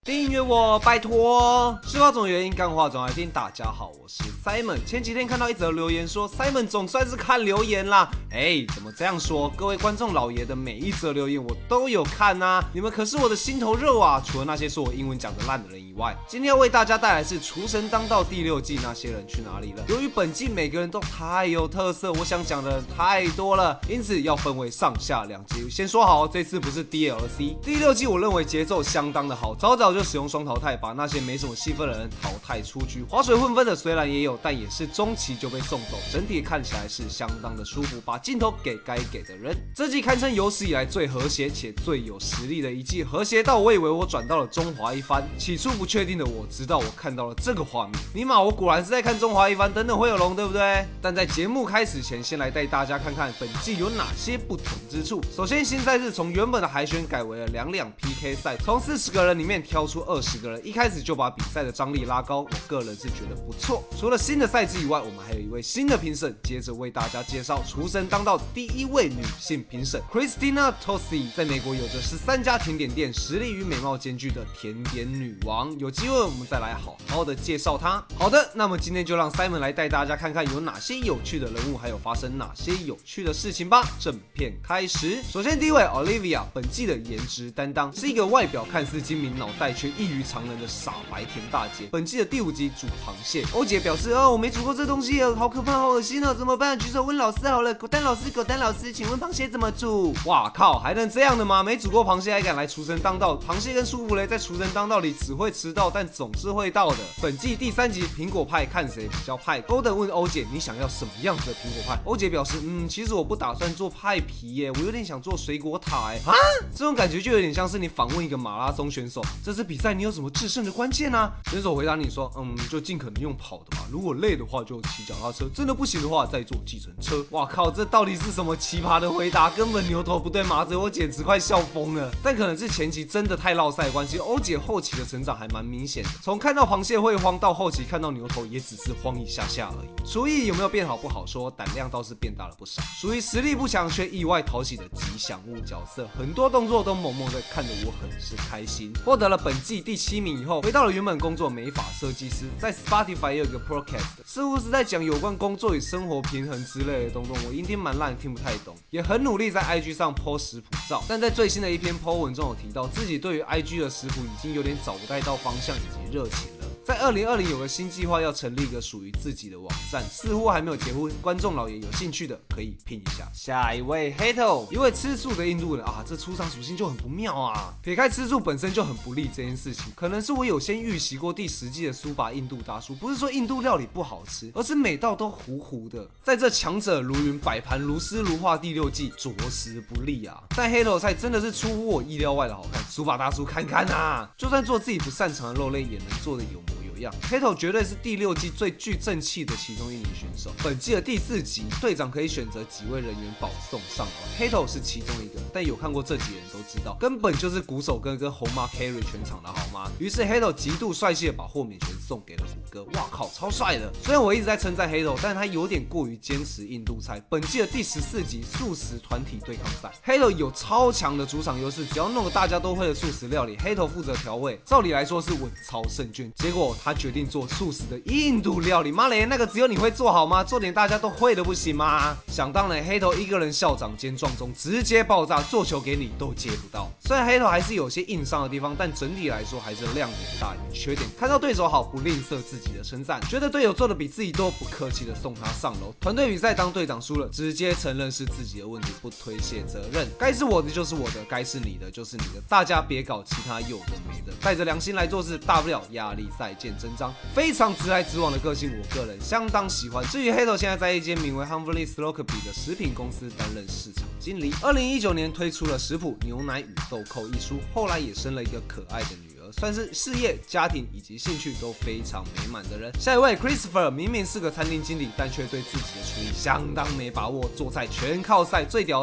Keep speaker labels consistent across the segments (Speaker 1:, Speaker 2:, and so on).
Speaker 1: 订阅我，拜托！事发总原因，干话总来听。大家好，我是 Simon。前几天看到一则留言说，Simon 总算是看留言啦。怎么这样说？各位观众老爷的每一则留言我都有看啊，你们可是我的心头肉啊！除了那些说我英文讲得烂的人以外，今天要为大家带来是《厨神当道》第6季，那些人去哪里了？由于本季每个人都太有特色，我想讲的人太多了，因此要分为上下2集。先说好，这次不是 DLC。第6季我认为节奏相当的好，早就使用双淘汰，把那些没什么戏份的人淘汰出局。划水混分的虽然也有，但也是中期就被送走，整体看起来是相当的舒服，把镜头给该给的人。这季堪称有史以来最和谐且最有实力的一季，和谐到我以为我转到了中华一番。起初不确定的我，直到我看到了这个画面，尼玛，我果然是在看中华一番，等等会有龙，对不对？但在节目开始前，先来带大家看看本季有哪些不同之处。首先，新赛制从原本的海选改为了2-2 PK 赛，从40个人里面挑出20个人，一开始就把比赛的张力拉高，我个人是觉得不错。除了新的赛制以外，我们还有一位新的评审，接着为大家介绍厨神当道第1位女性评审 Christina Tosi， 在美国有着13家甜点店，实力与美貌兼具的甜点女王。有机会我们再来好好的介绍她。好的，那么今天就让 Simon 来带大家看看有哪些有趣的人物，还有发生哪些有趣的事情吧。正片开始，首先第一位 Olivia， 本季的颜值担当，是一个外表看似精明，脑袋却异于常人的傻白甜大姐。本季的第5集煮螃蟹，欧姐表示我没煮过这东西，好可怕，好恶心哦，怎么办？举手问老师好了。狗蛋老师，请问螃蟹怎么煮？哇靠，还能这样的吗？没煮过螃蟹还敢来厨神当道？螃蟹跟舒芙蕾在厨神当道里只会迟到，但总是会到的。本季第3集苹果派看谁比较派。Golden 问欧姐，你想要什么样子的苹果派？欧姐表示，其实我不打算做派皮耶，我有点想做水果塔耶。这种感觉就有点像是你访问一个马拉松选手，这次比赛你有什么制胜的关键啊？选手回答你说，就尽可能用跑的吧，如果累的话就骑脚踏车，真的不行的话再坐计程车。哇靠，这到底是什么奇葩的回答？根本牛头不对马嘴，我简直快笑疯了。但可能是前期真的太落赛的关系，欧姐后期的成长还蛮明显的，从看到螃蟹会慌到后期看到牛头也只是慌一下下而已。厨艺有没有变好不好说，胆量倒是变大了不少，属于实力不强却意外讨喜的吉祥物角色，很多动作都萌萌的，看得我很是开心。获得了本季第7名以后，回到了原本工作美发设计师，在 Spotify 也有一个 podcast， 似乎是在讲有关工作与生活平衡之类的东东，我音听蛮烂，听不太懂，也很努力在 IG 上 po 食谱照，但在最新的一篇 po 文中有提到，自己对于 IG 的食谱已经有点找不太到方向以及热情了。在2020有个新计划，要成立一个属于自己的网站，似乎还没有结婚，观众老爷有兴趣的可以拼一下。下一位 Hato， 一位吃素的印度人啊，这出场属性就很不妙啊。撇开吃素本身就很不利这件事情，可能是我有先预习过第10季的苏把印度大叔，不是说印度料理不好吃，而是每道都糊糊的。在这强者如云摆盘如诗如画第6季，着实不利啊。但 Hato 菜真的是出乎我意料外的好看，苏把大叔看看啊，就算做自己不擅长的肉类，也能做的有模有样。Hato 绝对是第6季最具正气的其中一名选手。本季的第4集，队长可以选择几位人员保送上楼 ，Hato 是其中一个。但有看过这集的人都知道，根本就是鼓手哥跟红妈 carry 全场的好吗？于是 Hato 极度帅气的把豁免权送给了谷歌，哇靠，超帅的！虽然我一直在称赞 Hato， 但他有点过于坚持印度菜。本季的第14集素食团体对抗赛 ，Hato 有超强的主场优势，只要弄个大家都会的素食料理 ，Hato 负责调味，照理来说是稳操胜券。结果他决定做素食的印度料理，妈嘞，那个只有你会做好吗？做点大家都会的不行吗？想当然 ，Hato 一个人校长兼撞钟，直接爆炸，做球给你都接不到。虽然 Hato 还是有些硬伤的地方，但整体来说还是亮点大于缺点。看到对手好，不吝啬自己的称赞，觉得队友做的比自己多，不客气的送他上楼。团队比赛当队长输了，直接承认是自己的问题，不推卸责任。该是我的就是我的，该是你的就是你的，大家别搞其他有的没的，带着良心来做事，大不了压力赛见真章。非常直来直往的个性，我个人相当喜欢。至于 Hato 现在在一间名为 Humbly Slocby 的食品公司担任市场经理。2019年推出了食谱《牛奶与豆蔻》一书，后来也生了一个可爱的女儿，算是事业、家庭以及兴趣都非常美满的人。下一位 Christopher 明明是个餐厅经理，但却对自己的厨艺相当没把握，做菜全靠赛。最屌的是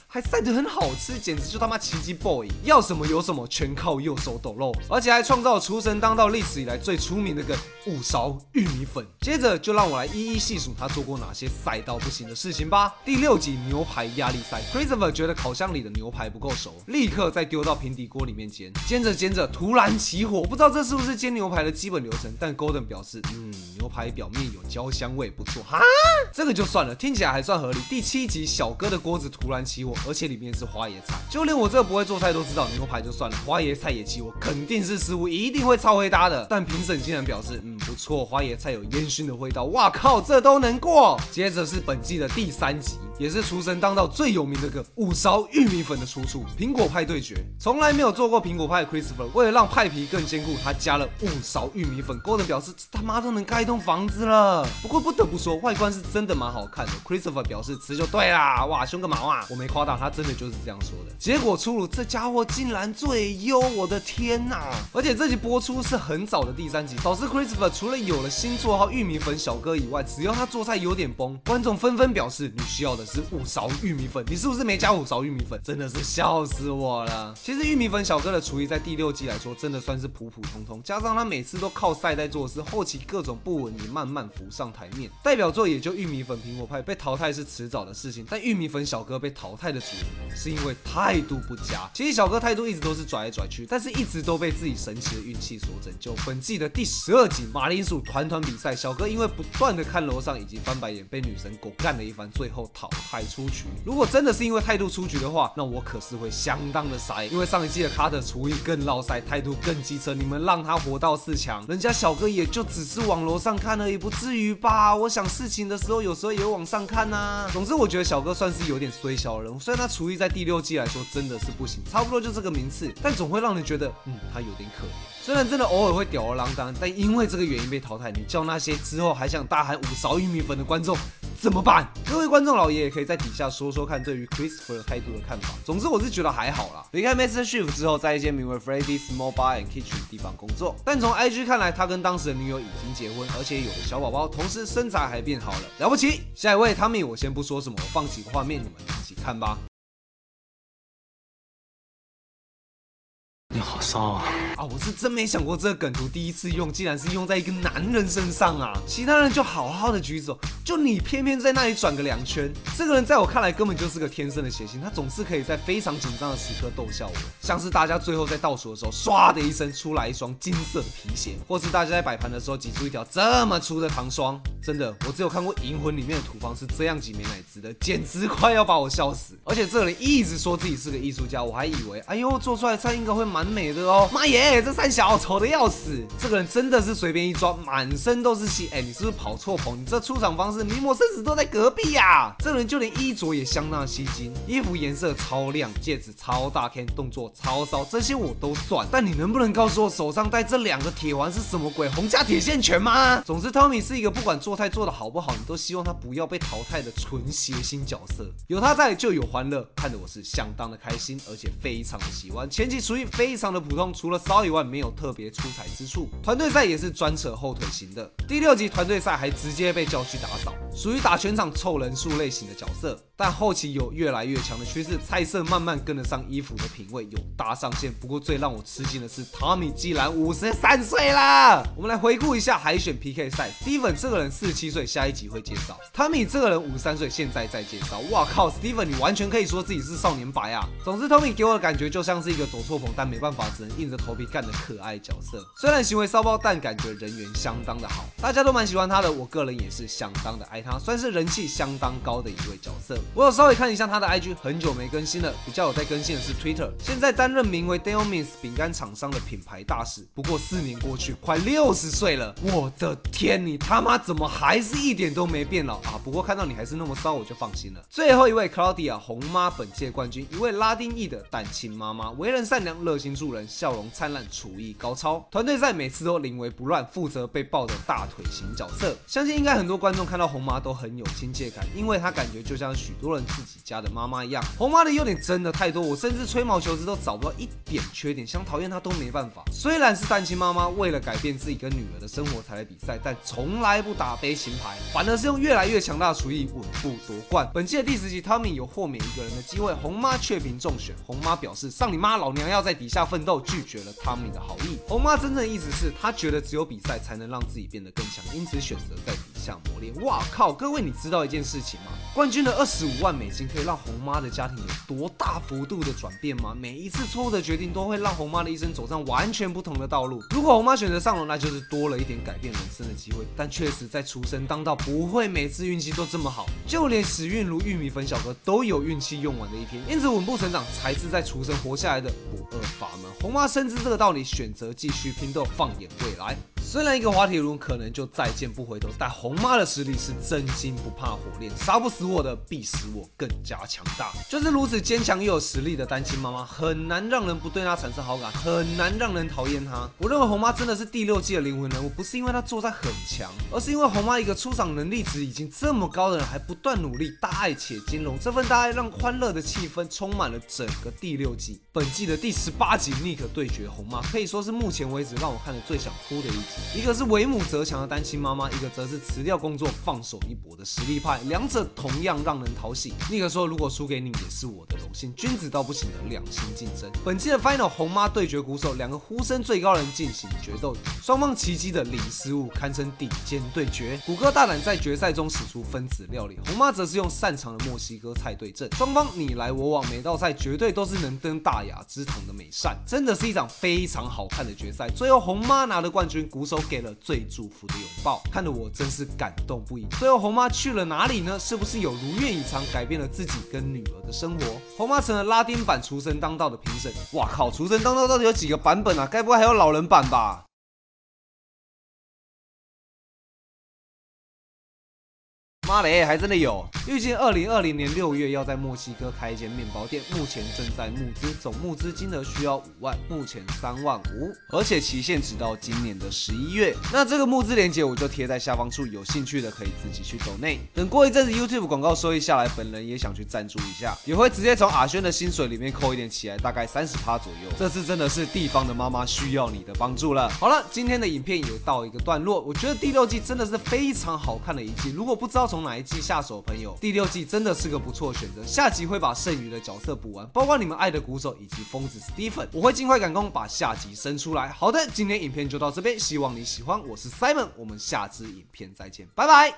Speaker 1: 还晒得很好吃，简直就他妈奇迹 boy， 要什么有什么，全靠右手抖肉，而且还创造了厨神当道历史以来最出名的梗5勺玉米粉。接着就让我来一一细数他做过哪些晒到不行的事情吧。第6集牛排压力赛 ，Christopher 觉得烤箱里的牛排不够熟，立刻再丢到平底锅里面煎，煎着突然起火，不知道这是不是煎牛排的基本流程，但 Golden 表示，牛排表面有焦香味，不错哈。这个就算了，听起来还算合理。第7集小哥的锅子突然起火，而且里面是花椰菜，就连我这个不会做菜都知道，牛排就算了，花椰菜也起火，肯定是失误，一定会超会搭的。但评审竟然表示，不错，花椰菜有烟熏的味道，哇靠，这都能过。接着是本季的第3集，也是厨神当道最有名的个5勺玉米粉的出处，苹果派对决。从来没有做过苹果派的 Christopher 为了让派皮更坚固，他加了5勺玉米粉。Golden 表示，这他妈都能盖一栋房子了。不过不得不说，外观是真的蛮好看的。Christopher 表示吃就对啦，哇，凶个毛啊！我没夸大，他真的就是这样说的。结果出炉，这家伙竟然最优，我的天哪！而且这集播出是很早的第3集，导致 Christopher 除了有了新绰号玉米粉小哥以外，只要他做菜有点崩，观众纷纷表示你需要的是5勺玉米粉，你是不是没加5勺玉米粉？真的是笑死我了。其实玉米粉小哥的厨艺在第6季来说真的算是普普通通，加上他每次都靠赛在做事，后期各种不稳也慢慢浮上台面。代表作也就玉米粉苹果派被淘汰是迟早的事情，但玉米粉小哥被淘汰的主因是因为态度不佳。其实小哥态度一直都是拽来拽去，但是一直都被自己神奇的运气所拯救。本季的第12集马铃薯团比赛，小哥因为不断的看楼上以及翻白眼，被女神狗干了一番，最后淘汰出局。如果真的是因为态度出局的话，那我可是会相当的塞，因为上一季的卡特厨艺更落塞，态度更机车，你们让他活到4强，人家小哥也就只是往楼上看而已，不至于吧？我想事情的时候有时候也会往上看啊。总之我觉得小哥算是有点衰小的人，虽然他厨艺在第6季来说真的是不行，差不多就这个名次，但总会让人觉得他有点可怜。虽然真的偶尔会吊儿郎当，但因为这个原因被淘汰，你叫那些之后还想大喊5勺玉米粉的观众怎么办？各位观众老爷也可以在底下说说看对于 Christopher 态度的看法。总之我是觉得还好啦。离开 MasterChef 之后，在一间名为 Freddy's Small Bar and Kitchen 的地方工作，但从 IG 看来，他跟当时的女友已经结婚，而且有了小宝宝，同时身材还变好了，了不起。下一位 Tommy， 我先不说什么，我放几个画面，你们自己看吧。
Speaker 2: 你好骚啊！
Speaker 1: 我是真没想过这个梗图第一次用，竟然是用在一个男人身上啊！其他人就好好的举手，就你偏偏在那里转个2圈。这个人在我看来根本就是个天生的谐星，他总是可以在非常紧张的时刻逗笑我，像是大家最后在倒数的时候，唰的一声出来一双金色的皮鞋，或是大家在摆盘的时候挤出一条这么粗的糖霜。真的，我只有看过《银魂》里面的土方是这样挤美乃滋的，简直快要把我笑死。而且这个人一直说自己是个艺术家，我还以为，哎呦，做出来的菜应该会蛮美的哦。妈耶，这3小丑的要死！这个人真的是随便一抓，满身都是戏。你是不是跑错棚？你这出场方式，名模生死都在隔壁呀！这个人就连衣着也相当的吸睛，衣服颜色超亮，戒指超大 K， 动作超骚，这些我都算。但你能不能告诉我手上戴这2个铁环是什么鬼？洪家铁线拳吗？总之 ，Tommy 是一个不管做菜做的好不好，你都希望他不要被淘汰的纯谐星角色。有他在就有欢乐，看得我是相当的开心，而且非常的喜欢。前期厨艺非常的普通，除了骚以外没有特别出彩之处。团队赛也是专扯后腿型的。第6集团队赛还直接被叫去打扫，属于打全场凑人数类型的角色。但后期有越来越强的趋势，菜色慢慢跟得上衣服的品味，有搭上线。不过最让我吃惊的是 ，Tommy 既然53岁啦！我们来回顾一下海选 PK 赛 ，Steven 这个人47岁，下一集会介绍。Tommy 这个人53岁，现在再介绍。哇靠 ，Steven 你完全可以说自己是少年白啊！总之 ，Tommy 给我的感觉就像是一个走错棚，但没办法，只能硬着头皮干的可爱角色。虽然行为骚包，但感觉人缘相当的好，大家都蛮喜欢他的。我个人也是相当的爱他，算是人气相当高的一位角色。我有稍微看一下他的 IG， 很久没更新了，比较有在更新的是 Twitter。现在担任名为 Delmins 饼干厂商的品牌大使。不过4年过去，快60岁了，我的天，你他妈怎么还是一点都没变老啊？不过看到你还是那么骚，我就放心了。最后一位 Claudia 红妈本届冠军，一位拉丁裔的单亲妈妈，为人善良，热心助人，笑容灿烂，厨艺高超。团队赛每次都临危不乱，负责被抱的大腿型角色。相信应该很多观众看到红妈都很有亲切感，因为她感觉就像许多人自己家的妈妈一样。红妈的优点真的太多，我甚至吹毛求疵都找不到一点缺点，想讨厌她都没办法。虽然是单亲妈妈，为了改变自己跟女儿的生活才来比赛，但从来不打悲情牌，反而是用越来越强大的厨艺稳步夺冠。本季的第10集，汤米有豁免一个人的机会，红妈却凭中选。红妈表示：“上你妈，老娘要在底下奋斗。”拒绝了汤米的好意。红妈真正的意思是，她觉得只有比赛才能让自己变得更强，因此选择在底下磨练。哇靠！各位，你知道一件事情吗？冠军的25万美金可以让红妈的家庭有多大幅度的转变吗？每一次错误的决定都会让红妈的一生走上完全不同的道路。如果红妈选择上楼，那就是多了一点改变人生的机会。但确实在出生当道，不会每次运气都这么好，就连时运如玉米粉小哥都有运气用完的一天。因此，稳步成长才是在出生活下来的不二法门。红妈深知这个道理，选择继续拼斗，放眼未来。虽然一个滑铁卢可能就再见不回头，但红妈的实力是真心不怕火炼，杀不死我的必使我更加强大。就是如此坚强又有实力的单亲妈妈，很难让人不对她产生好感，很难让人讨厌她。我认为红妈真的是第6季的灵魂人物，不是因为她做菜很强，而是因为红妈一个出场能力值已经这么高的人，还不断努力，大爱且兼容。这份大爱让欢乐的气氛充满了整个第6季。本季的第18集，Nick 对决红妈，可以说是目前为止让我看得最想哭的一集。一个是为母则强的单亲妈妈，一个则是辞掉工作放手一搏的实力派，两者同样让人讨喜。Nick 说：“如果输给你也是我的荣幸，君子到不行的两性竞争。”本季的 Final 红妈对决鼓手，两个呼声最高的人进行决斗，双方奇迹的零失误，堪称顶尖对决。谷歌大胆在决赛中使出分子料理，红妈则是用擅长的墨西哥菜对阵，双方你来我往，每道菜绝对都是能登大雅之堂的美善，真的是一场非常好看的决赛。最后红妈拿了冠军，鼓手给了最祝福的拥抱，看得我真是感动不已。最后红妈去了哪里呢？是不是有如愿以偿，改变了自己跟女儿的生活？红妈成了拉丁版厨神当道的评审。哇靠，厨神当道到底有几个版本啊？该不会还有老人版吧？妈嘞，还真的有！预计2020年6月要在墨西哥开一间面包店，目前正在募资，总募资金额需要5万，目前3万5，而且期限直到今年的11月。那这个募资链接我就贴在下方处，有兴趣的可以自己去抖内。等过一阵子 YouTube 广告收益下来，本人也想去赞助一下，也会直接从阿轩的薪水里面扣一点起来，大概30%左右。这次真的是地方的妈妈需要你的帮助了。好了，今天的影片也到一个段落，我觉得第6季真的是非常好看的一季。如果不知道从哪一季下手的朋友，第6季真的是个不错的选择。下集会把剩余的角色补完，包括你们爱的鼓手以及疯子 Stephen， 我会尽快赶工把下集生出来。好的，今天影片就到这边，希望你喜欢。我是 Simon， 我们下支影片再见，拜拜。